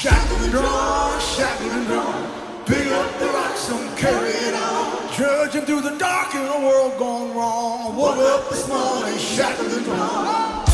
shackled and drawn. Pick up the rocks and carry it on. Trudging through the dark in a world gone wrong. Woke up this morning, shackled and drawn.